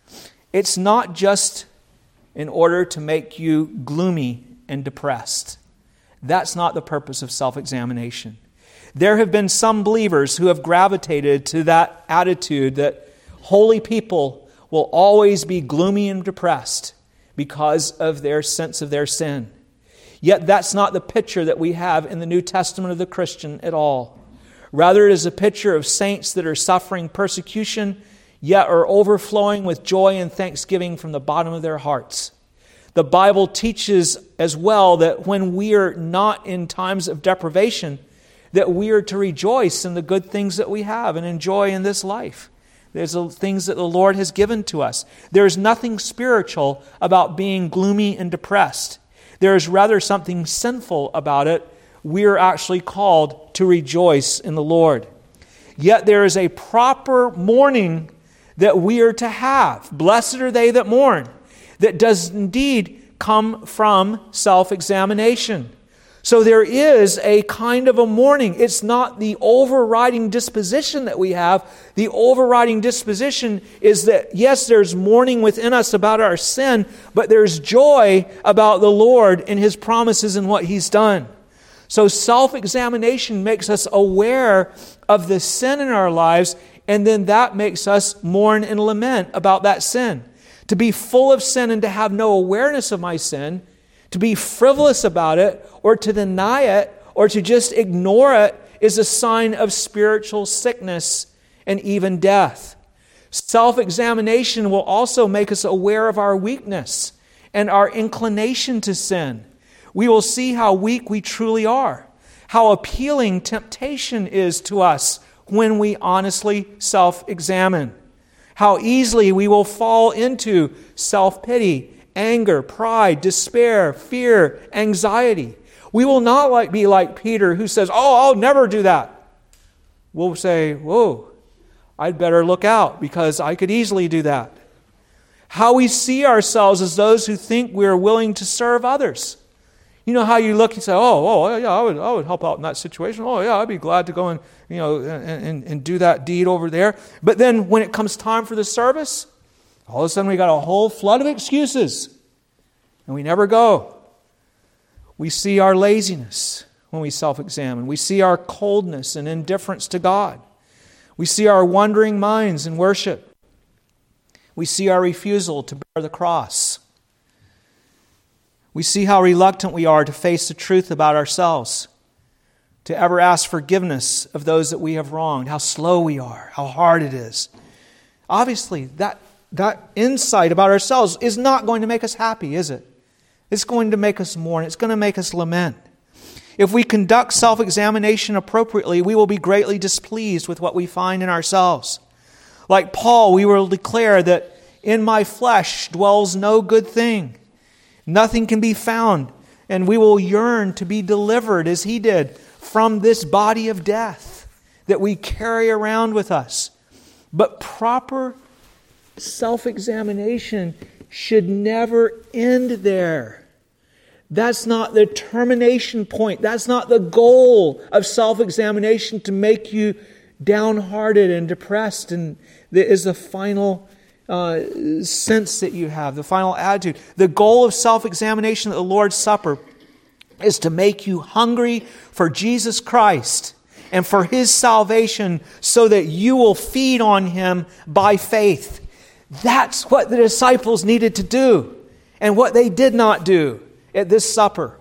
It's not just in order to make you gloomy and depressed. That's not the purpose of self-examination. There have been some believers who have gravitated to that attitude that holy people will always be gloomy and depressed because of their sense of their sin. Yet that's not the picture that we have in the New Testament of the Christian at all. Rather, it is a picture of saints that are suffering persecution, yet are overflowing with joy and thanksgiving from the bottom of their hearts. The Bible teaches as well that when we are not in times of deprivation, that we are to rejoice in the good things that we have and enjoy in this life. There's the things that the Lord has given to us. There's nothing spiritual about being gloomy and depressed. There is rather something sinful about it. We are actually called to rejoice in the Lord. Yet there is a proper mourning that we are to have. Blessed are they that mourn. That does indeed come from self-examination. So there is a kind of a mourning. It's not the overriding disposition that we have. The overriding disposition is that, yes, there's mourning within us about our sin, but there's joy about the Lord and His promises and what He's done. So self-examination makes us aware of the sin in our lives, and then that makes us mourn and lament about that sin. To be full of sin and to have no awareness of my sin, to be frivolous about it, or to deny it, or to just ignore it, is a sign of spiritual sickness and even death. Self-examination will also make us aware of our weakness and our inclination to sin. We will see how weak we truly are, how appealing temptation is to us when we honestly self-examine. How easily we will fall into self-pity, anger, pride, despair, fear, anxiety. We will not be like Peter who says, "Oh, I'll never do that." We'll say, "Whoa, I'd better look out because I could easily do that." How we see ourselves as those who think we are willing to serve others. You know how you look and say, "Oh, yeah, I would help out in that situation. Oh, yeah, I'd be glad to go and do that deed over there." But then when it comes time for the service, all of a sudden we got a whole flood of excuses, and we never go. We see our laziness when we self-examine. We see our coldness and indifference to God. We see our wandering minds in worship. We see our refusal to bear the cross. We see how reluctant we are to face the truth about ourselves, to ever ask forgiveness of those that we have wronged, how slow we are, how hard it is. Obviously, that insight about ourselves is not going to make us happy, is it? It's going to make us mourn. It's going to make us lament. If we conduct self-examination appropriately, we will be greatly displeased with what we find in ourselves. Like Paul, we will declare that in my flesh dwells no good thing. Nothing can be found, and we will yearn to be delivered, as he did, from this body of death that we carry around with us. But proper self-examination should never end there. That's not the termination point. That's not the goal of self-examination, to make you downhearted and depressed, and that is the final sense that you have, the final attitude. The goal of self-examination at the Lord's Supper is to make you hungry for Jesus Christ and for His salvation, so that you will feed on Him by faith. That's what the disciples needed to do, and what they did not do at this supper.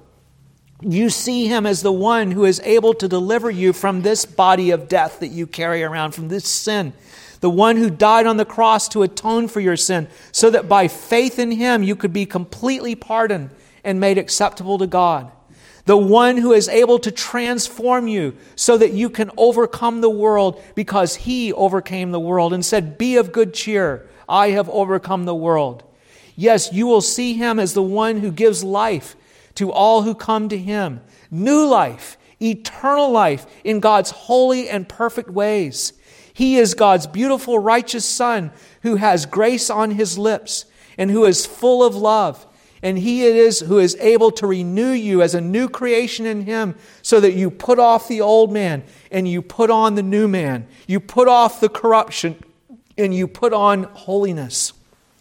You see Him as the one who is able to deliver you from this body of death that you carry around, from this sin. The one who died on the cross to atone for your sin, so that by faith in Him you could be completely pardoned and made acceptable to God. The one who is able to transform you so that you can overcome the world, because He overcame the world and said, "Be of good cheer, I have overcome the world." Yes, you will see Him as the one who gives life to all who come to Him. New life, eternal life in God's holy and perfect ways. He is God's beautiful, righteous Son who has grace on His lips and who is full of love. And He it is who is able to renew you as a new creation in Him, so that you put off the old man and you put on the new man. You put off the corruption and you put on holiness.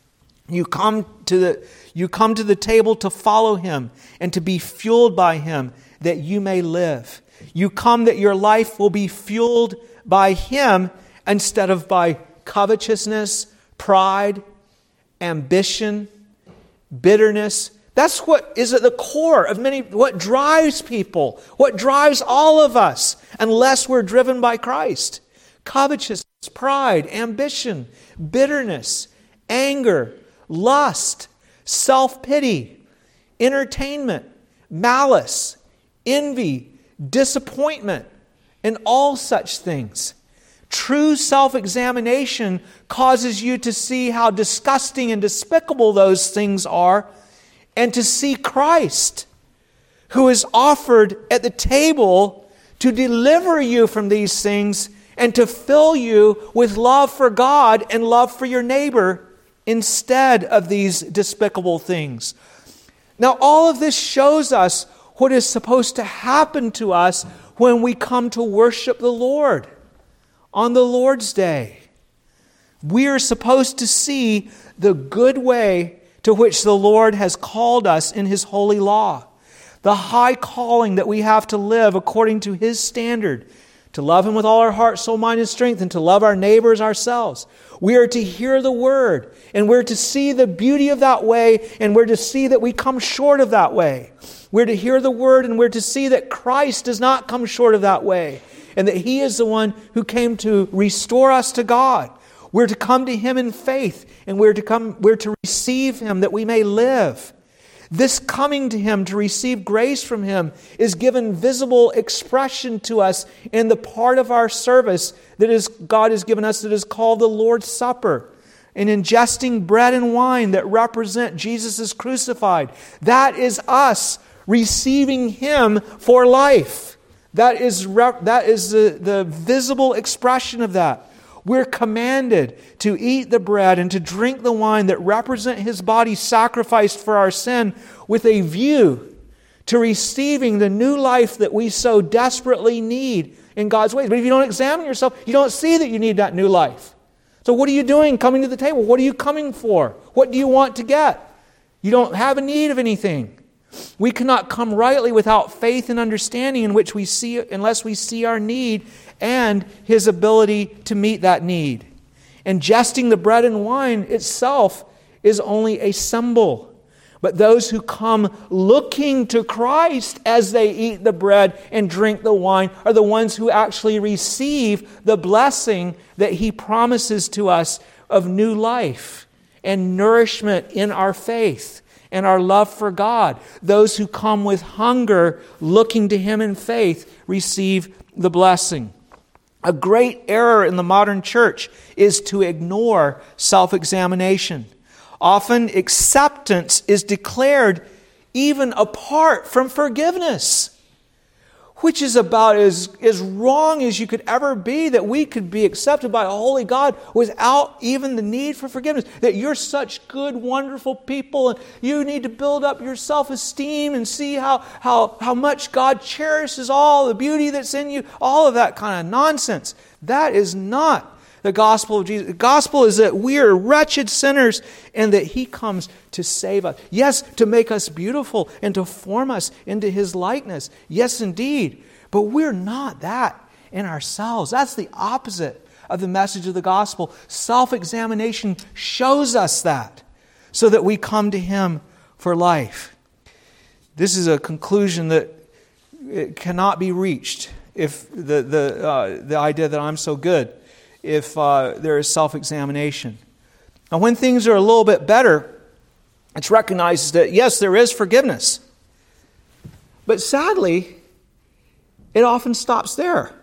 You come to the table to follow Him and to be fueled by Him, that you may live. You come that your life will be fueled by Him instead of by covetousness, pride, ambition, bitterness. That's what is at the core of what drives people, what drives all of us, unless we're driven by Christ. Covetousness, pride, ambition, bitterness, anger, lust, self-pity, entertainment, malice, envy, disappointment, and all such things. True self-examination causes you to see how disgusting and despicable those things are, and to see Christ, who is offered at the table to deliver you from these things and to fill you with love for God and love for your neighbor instead of these despicable things. Now, all of this shows us what is supposed to happen to us when we come to worship the Lord on the Lord's Day. We are supposed to see the good way to which the Lord has called us in His holy law, the high calling that we have to live according to His standard, to love Him with all our heart, soul, mind, and strength, and to love our neighbors ourselves. We are to hear the Word, and we're to see the beauty of that way, and we're to see that we come short of that way. We're to hear the Word, and we're to see that Christ does not come short of that way, and that He is the one who came to restore us to God. We're to come to Him in faith, and we're to receive Him that we may live. This coming to Him to receive grace from Him is given visible expression to us in the part of our service God has given us that is called the Lord's Supper. In ingesting bread and wine that represent Jesus as crucified. That is us receiving Him for life. That is the visible expression of that. We're commanded to eat the bread and to drink the wine that represent His body sacrificed for our sin with a view to receiving the new life that we so desperately need in God's ways. But if you don't examine yourself, you don't see that you need that new life. So what are you doing coming to the table? What are you coming for? What do you want to get? You don't have a need of anything. We cannot come rightly without faith and understanding unless we see our need and His ability to meet that need. Ingesting the bread and wine itself is only a symbol. But those who come looking to Christ as they eat the bread and drink the wine are the ones who actually receive the blessing that He promises to us of new life and nourishment in our faith and our love for God. Those who come with hunger looking to Him in faith receive the blessing. A great error in the modern church is to ignore self-examination. Often acceptance is declared even apart from forgiveness, which is about as wrong as you could ever be, that we could be accepted by a holy God without even the need for forgiveness. That you're such good, wonderful people and you need to build up your self-esteem and see how much God cherishes all the beauty that's in you. All of that kind of nonsense. That is not the gospel of Jesus. The gospel is that we are wretched sinners and that He comes to save us. Yes, to make us beautiful and to form us into His likeness. Yes, indeed. But we're not that in ourselves. That's the opposite of the message of the gospel. Self-examination shows us that so that we come to Him for life. This is a conclusion that it cannot be reached if the idea that I'm so good, if there is self-examination. Now, when things are a little bit better, it's recognized that, yes, there is forgiveness. But sadly, it often stops there.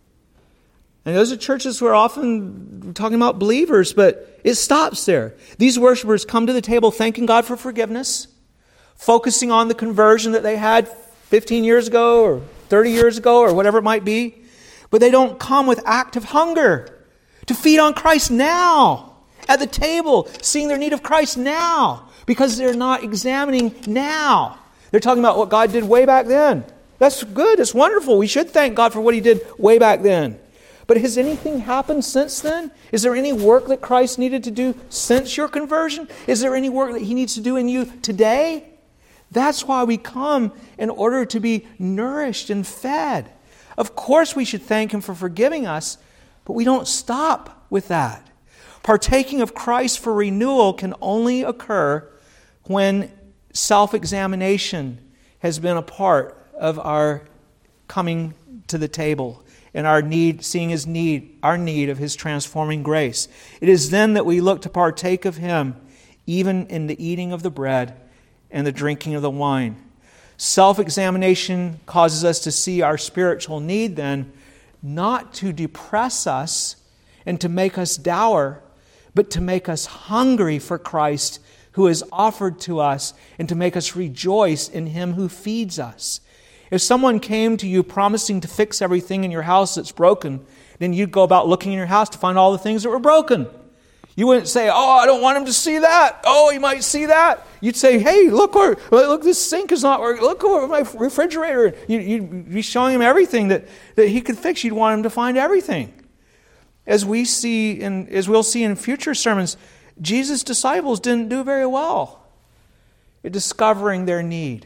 And those are churches who are often talking about believers, but it stops there. These worshipers come to the table thanking God for forgiveness, focusing on the conversion that they had 15 years ago or 30 years ago or whatever it might be. But they don't come with active hunger to feed on Christ now, at the table, seeing their need of Christ now, because they're not examining now. They're talking about what God did way back then. That's good, it's wonderful. We should thank God for what He did way back then. But has anything happened since then? Is there any work that Christ needed to do since your conversion? Is there any work that He needs to do in you today? That's why we come in order to be nourished and fed. Of course we should thank Him for forgiving us, but we don't stop with that. Partaking of Christ for renewal can only occur when self-examination has been a part of our coming to the table and our need, seeing our need of His transforming grace. It is then that we look to partake of Him, even in the eating of the bread and the drinking of the wine. Self-examination causes us to see our spiritual need then, not to depress us and to make us dour, but to make us hungry for Christ who is offered to us and to make us rejoice in Him who feeds us. If someone came to you promising to fix everything in your house that's broken, then you'd go about looking in your house to find all the things that were broken. You wouldn't say, oh, I don't want him to see that. Oh, he might see that. You'd say, hey, look, this sink is not working. Look over my refrigerator. You'd be showing him everything that he could fix. You'd want him to find everything. As we'll see in future sermons, Jesus' disciples didn't do very well at discovering their need.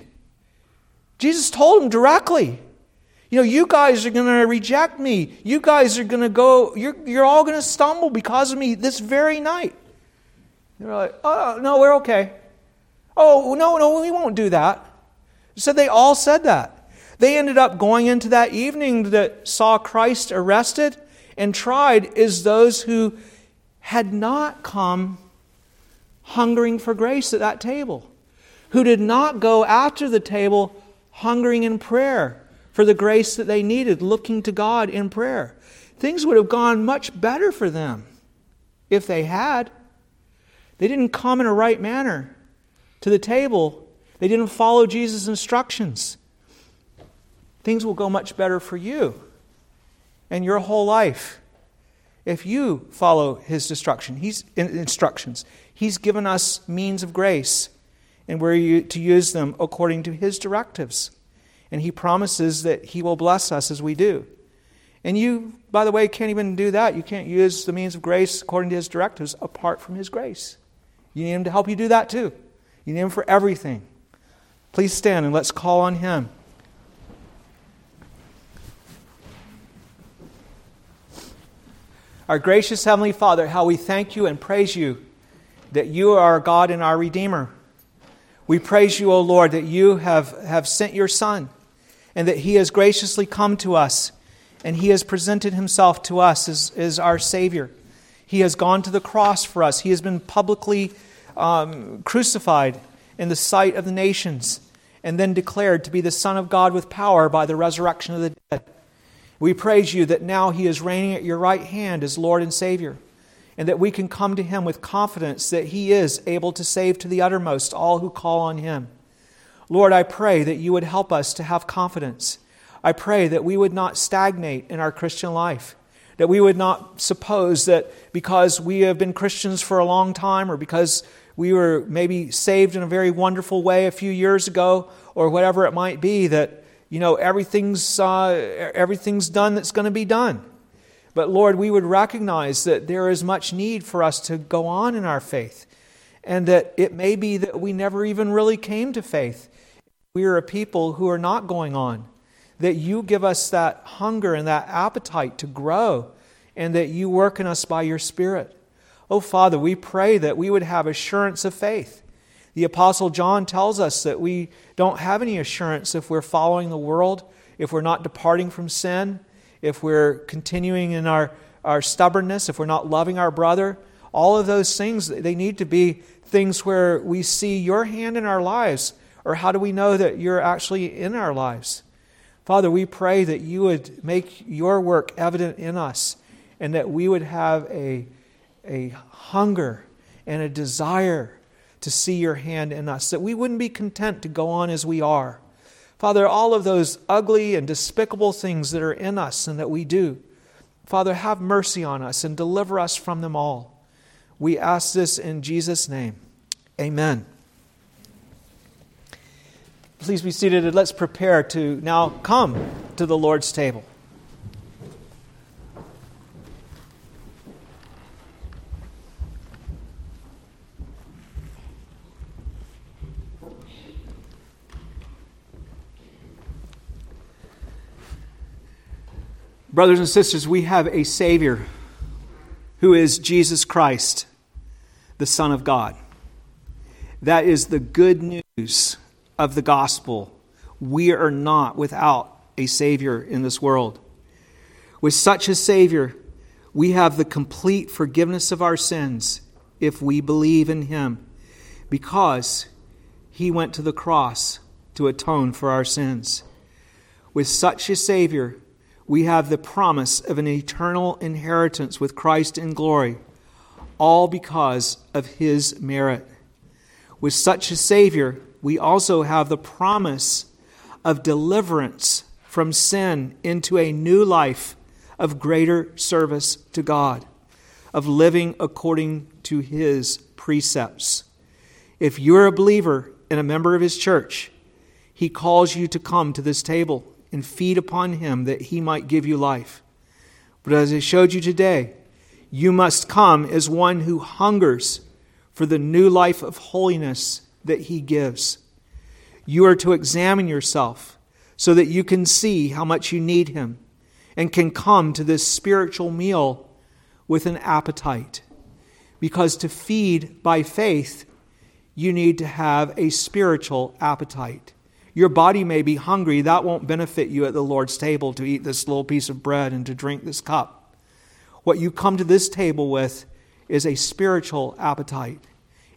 Jesus told them directly, you guys are going to reject me. You guys are going to go, you're all going to stumble because of me this very night. They're like, oh, no, we're okay. Oh, no, we won't do that. So they all said that. They ended up going into that evening that saw Christ arrested and tried as those who had not come hungering for grace at that table, who did not go after the table hungering in prayer for the grace that they needed, looking to God in prayer. Things would have gone much better for them if they had. They didn't come in a right manner to the table. They didn't follow Jesus' instructions. Things will go much better for you and your whole life if you follow His instructions. He's given us means of grace, and we're to use them according to His directives. And He promises that He will bless us as we do. And you, by the way, can't even do that. You can't use the means of grace according to His directives apart from His grace. You need Him to help you do that too. You need Him for everything. Please stand and let's call on Him. Our gracious Heavenly Father, how we thank You and praise You that You are our God and our Redeemer. We praise You, O Lord, that You have sent Your Son and that He has graciously come to us and He has presented Himself to us as our Savior. He has gone to the cross for us. He has been publicly crucified in the sight of the nations and then declared to be the Son of God with power by the resurrection of the dead. We praise You that now He is reigning at Your right hand as Lord and Savior, and that we can come to Him with confidence that He is able to save to the uttermost all who call on Him. Lord, I pray that You would help us to have confidence. I pray that we would not stagnate in our Christian life, that we would not suppose that because we have been Christians for a long time or because we were maybe saved in a very wonderful way a few years ago or whatever it might be, that everything's done that's going to be done. But Lord, we would recognize that there is much need for us to go on in our faith, and that it may be that we never even really came to faith. We are a people who are not going on. That You give us that hunger and that appetite to grow, and that You work in us by Your Spirit. Oh Father, we pray that we would have assurance of faith. The Apostle John tells us that we don't have any assurance if we're following the world, if we're not departing from sin, if we're continuing in our stubbornness, if we're not loving our brother. All of those things, they need to be things where we see Your hand in our lives. Or how do we know that You're actually in our lives? Father, we pray that You would make Your work evident in us, and that we would have a hunger and a desire to see Your hand in us, that we wouldn't be content to go on as we are. Father, all of those ugly and despicable things that are in us and that we do, Father, have mercy on us and deliver us from them all. We ask this in Jesus' name. Amen. Please be seated and let's prepare to now come to the Lord's table. Brothers and sisters, we have a Savior who is Jesus Christ, the Son of God. That is the good news of the gospel. We are not without a Savior in this world. With such a Savior, we have the complete forgiveness of our sins if we believe in Him, because He went to the cross to atone for our sins. With such a Savior, we have the promise of an eternal inheritance with Christ in glory, all because of His merit. With such a Savior, we also have the promise of deliverance from sin into a new life of greater service to God, of living according to His precepts. If you're a believer and a member of His church, He calls you to come to this table and feed upon Him that He might give you life. But as I showed you today, you must come as one who hungers for the new life of holiness that He gives. You are to examine yourself so that you can see how much you need Him and can come to this spiritual meal with an appetite. Because to feed by faith, you need to have a spiritual appetite. Your body may be hungry. That won't benefit you at the Lord's table to eat this little piece of bread and to drink this cup. What you come to this table with is a spiritual appetite.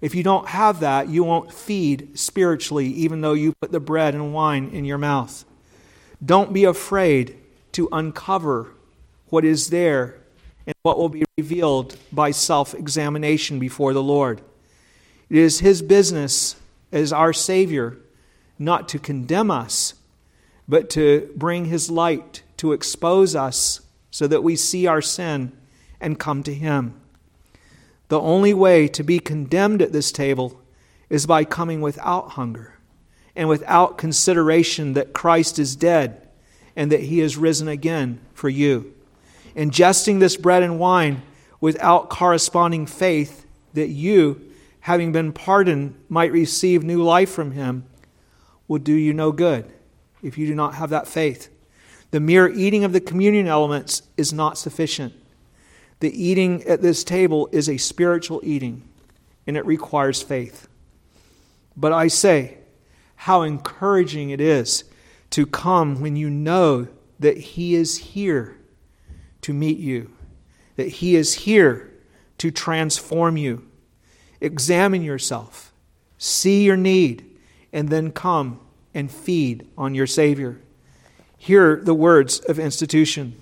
If you don't have that, you won't feed spiritually, even though you put the bread and wine in your mouth. Don't be afraid to uncover what is there and what will be revealed by self-examination before the Lord. It is His business as our Savior not to condemn us, but to bring His light to expose us so that we see our sin and come to Him. The only way to be condemned at this table is by coming without hunger and without consideration that Christ is dead and that He is risen again for you. Ingesting this bread and wine without corresponding faith that you, having been pardoned, might receive new life from Him will do you no good if you do not have that faith. The mere eating of the communion elements is not sufficient. The eating at this table is a spiritual eating, and it requires faith. But I say, how encouraging it is to come when you know that He is here to meet you, that He is here to transform you. Examine yourself, see your need, and then come and feed on your Savior. Hear the words of institution.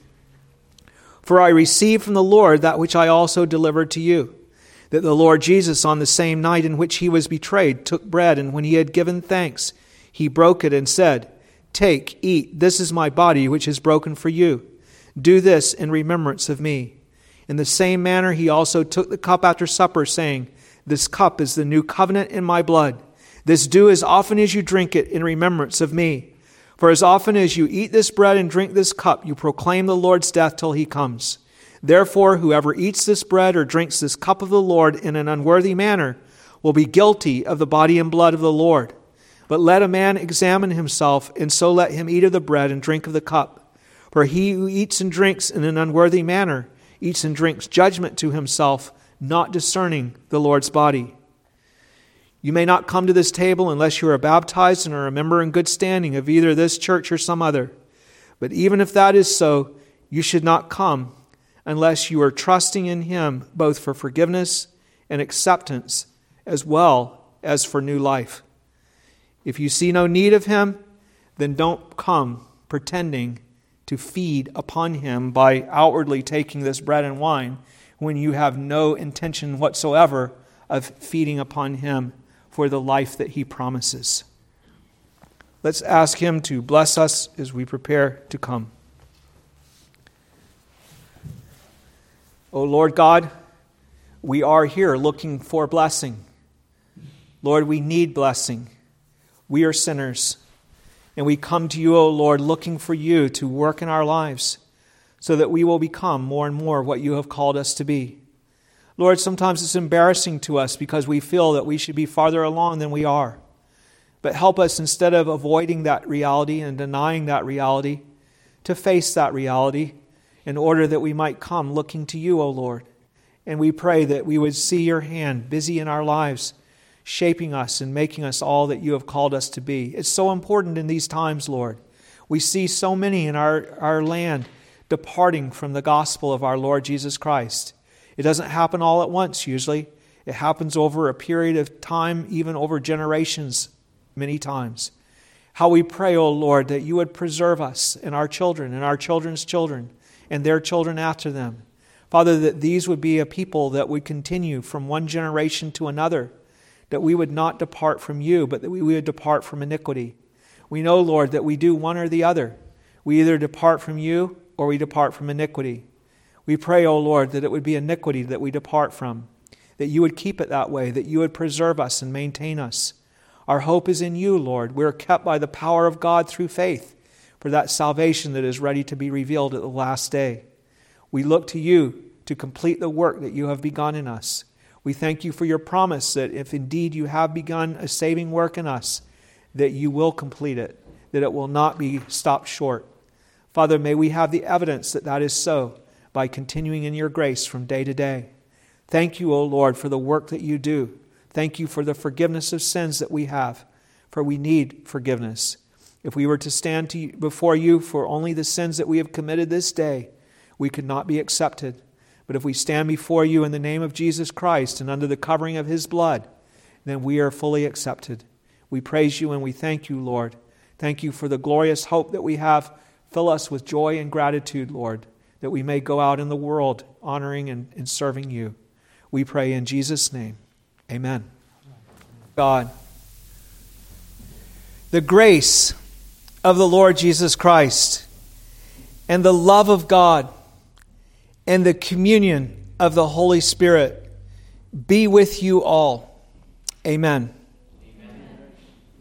For I received from the Lord that which I also delivered to you, that the Lord Jesus, on the same night in which He was betrayed, took bread, and when He had given thanks, He broke it and said, Take, eat, this is my body which is broken for you. Do this in remembrance of me. In the same manner He also took the cup after supper, saying, This cup is the new covenant in my blood. This do as often as you drink it in remembrance of me. For as often as you eat this bread and drink this cup, you proclaim the Lord's death till He comes. Therefore, whoever eats this bread or drinks this cup of the Lord in an unworthy manner will be guilty of the body and blood of the Lord. But let a man examine himself, and so let him eat of the bread and drink of the cup. For he who eats and drinks in an unworthy manner eats and drinks judgment to himself, not discerning the Lord's body. You may not come to this table unless you are baptized and are a member in good standing of either this church or some other. But even if that is so, you should not come unless you are trusting in Him both for forgiveness and acceptance as well as for new life. If you see no need of Him, then don't come pretending to feed upon Him by outwardly taking this bread and wine when you have no intention whatsoever of feeding upon Him for the life that He promises. Let's ask Him to bless us as we prepare to come. O Lord God, we are here looking for blessing. Lord, we need blessing. We are sinners, and we come to You, O Lord, looking for You to work in our lives so that we will become more and more what You have called us to be. Lord, sometimes it's embarrassing to us because we feel that we should be farther along than we are. But help us, instead of avoiding that reality and denying that reality, to face that reality in order that we might come looking to You, O Lord. And we pray that we would see Your hand busy in our lives, shaping us and making us all that You have called us to be. It's so important in these times, Lord. We see so many in our land departing from the gospel of our Lord Jesus Christ. It doesn't happen all at once usually. It happens over a period of time, even over generations many times. How we pray, O Lord, that You would preserve us and our children and our children's children and their children after them. Father, that these would be a people that would continue from one generation to another, that we would not depart from You, but that we would depart from iniquity. We know, Lord, that we do one or the other. We either depart from You or we depart from iniquity. We pray, O Lord, that it would be iniquity that we depart from, that You would keep it that way, that You would preserve us and maintain us. Our hope is in You, Lord. We are kept by the power of God through faith for that salvation that is ready to be revealed at the last day. We look to You to complete the work that You have begun in us. We thank You for Your promise that if indeed You have begun a saving work in us, that You will complete it, that it will not be stopped short. Father, may we have the evidence that that is so by continuing in Your grace from day to day. Thank You, O Lord, for the work that You do. Thank You for the forgiveness of sins that we have, for we need forgiveness. If we were to stand before You for only the sins that we have committed this day, we could not be accepted. But if we stand before You in the name of Jesus Christ and under the covering of His blood, then we are fully accepted. We praise you and we thank you, Lord. Thank you for the glorious hope that we have. Fill us with joy and gratitude, Lord, that we may go out in the world honoring and serving you. We pray in Jesus' name. Amen. God, the grace of the Lord Jesus Christ and the love of God and the communion of the Holy Spirit be with you all. Amen.